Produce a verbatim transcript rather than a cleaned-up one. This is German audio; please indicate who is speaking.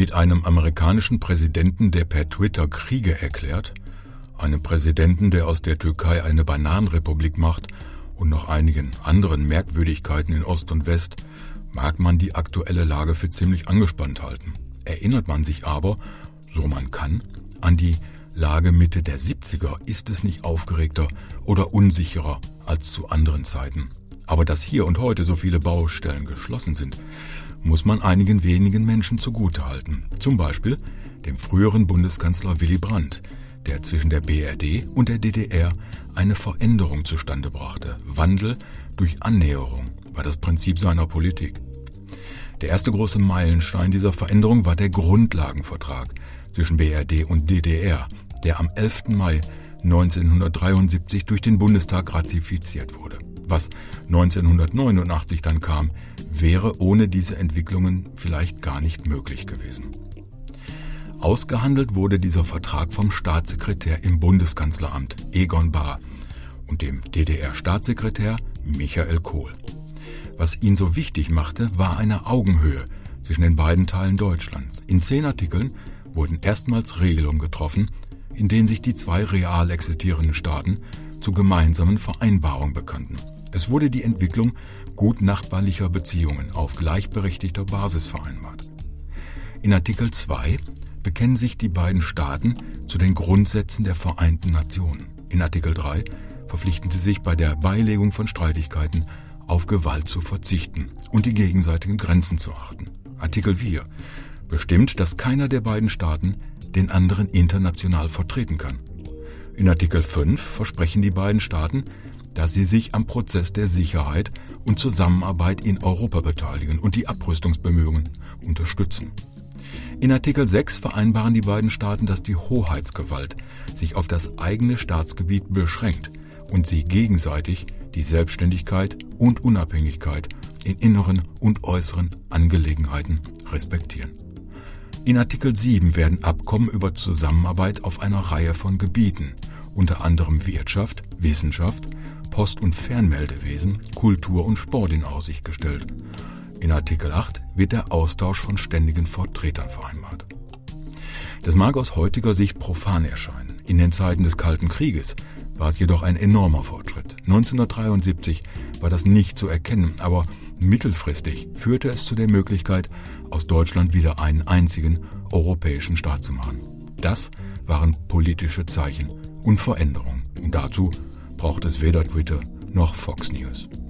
Speaker 1: Mit einem amerikanischen Präsidenten, der per Twitter Kriege erklärt, einem Präsidenten, der aus der Türkei eine Bananenrepublik macht und noch einigen anderen Merkwürdigkeiten in Ost und West, mag man die aktuelle Lage für ziemlich angespannt halten. Erinnert man sich aber, so man kann, an die Lage Mitte der siebziger, ist es nicht aufgeregter oder unsicherer als zu anderen Zeiten. Aber dass hier und heute so viele Baustellen geschlossen sind, muss man einigen wenigen Menschen zugutehalten. Zum Beispiel dem früheren Bundeskanzler Willy Brandt, der zwischen der B R D und der D D R eine Veränderung zustande brachte. Wandel durch Annäherung war das Prinzip seiner Politik. Der erste große Meilenstein dieser Veränderung war der Grundlagenvertrag zwischen B R D und D D R, der am elften Mai neunzehnhundertdreiundsiebzig durch den Bundestag ratifiziert wurde. Was neunzehnhundertneunundachtzig dann kam, wäre ohne diese Entwicklungen vielleicht gar nicht möglich gewesen. Ausgehandelt wurde dieser Vertrag vom Staatssekretär im Bundeskanzleramt Egon Bahr und dem D D R-Staatssekretär Michael Kohl. Was ihn so wichtig machte, war eine Augenhöhe zwischen den beiden Teilen Deutschlands. In zehn Artikeln wurden erstmals Regelungen getroffen, in denen sich die zwei real existierenden Staaten zu gemeinsamen Vereinbarungen bekannten. Es wurde die Entwicklung gut nachbarlicher Beziehungen auf gleichberechtigter Basis vereinbart. In Artikel zwei bekennen sich die beiden Staaten zu den Grundsätzen der Vereinten Nationen. In Artikel drei verpflichten sie sich bei der Beilegung von Streitigkeiten auf Gewalt zu verzichten und die gegenseitigen Grenzen zu achten. Artikel vier bestimmt, dass keiner der beiden Staaten den anderen international vertreten kann. In Artikel fünf versprechen die beiden Staaten, dass sie sich am Prozess der Sicherheit und Zusammenarbeit in Europa beteiligen und die Abrüstungsbemühungen unterstützen. In Artikel sechs vereinbaren die beiden Staaten, dass die Hoheitsgewalt sich auf das eigene Staatsgebiet beschränkt und sie gegenseitig die Selbstständigkeit und Unabhängigkeit in inneren und äußeren Angelegenheiten respektieren. In Artikel sieben werden Abkommen über Zusammenarbeit auf einer Reihe von Gebieten, unter anderem Wirtschaft, Wissenschaft, Post- und Fernmeldewesen, Kultur und Sport in Aussicht gestellt. In Artikel acht wird der Austausch von ständigen Vertretern vereinbart. Das mag aus heutiger Sicht profan erscheinen. In den Zeiten des Kalten Krieges war es jedoch ein enormer Fortschritt. neunzehnhundertdreiundsiebzig war das nicht zu erkennen, aber mittelfristig führte es zu der Möglichkeit, aus Deutschland wieder einen einzigen europäischen Staat zu machen. Das waren politische Zeichen und Veränderungen. Und dazu braucht es weder Twitter noch Fox News.